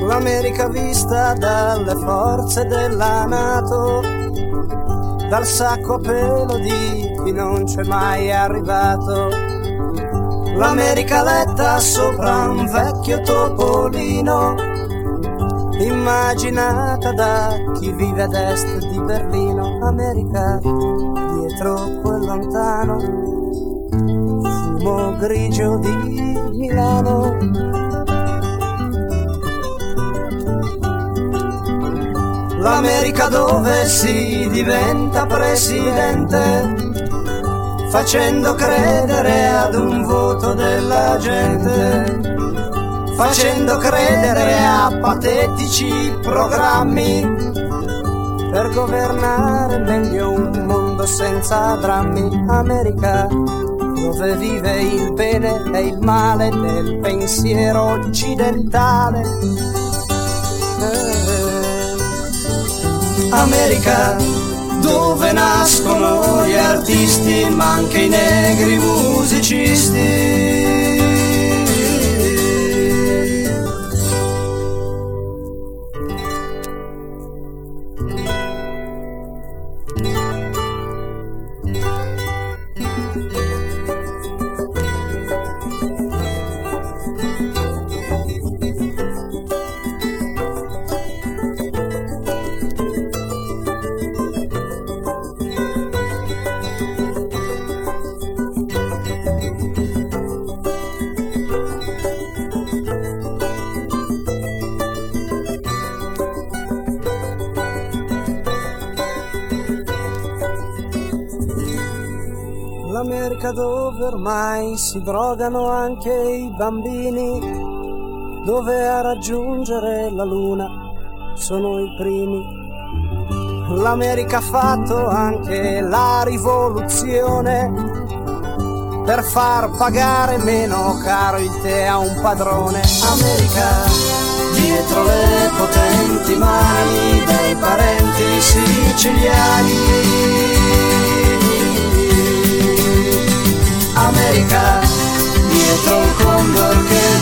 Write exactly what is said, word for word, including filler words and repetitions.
L'America vista dalle forze della NATO, dal sacco a pelo di chi non c'è mai arrivato. L'America letta sopra un vecchio topolino, immaginata da chi vive ad est di Berlino. America dietro quel lontano fumo grigio di Milano. L'America dove si diventa presidente, facendo credere ad un voto della gente, facendo credere a patetici programmi per governare meglio un mondo senza drammi. America dove vive il bene e il male nel pensiero occidentale. eh. America dove nascono gli artisti ma anche i negri musicisti. L'America dove ormai si drogano anche i bambini, dove a raggiungere la luna sono i primi. L'America ha fatto anche la rivoluzione per far pagare meno caro il tè a un padrone. America dietro le potenti mani dei parenti siciliani. America dietro un condor che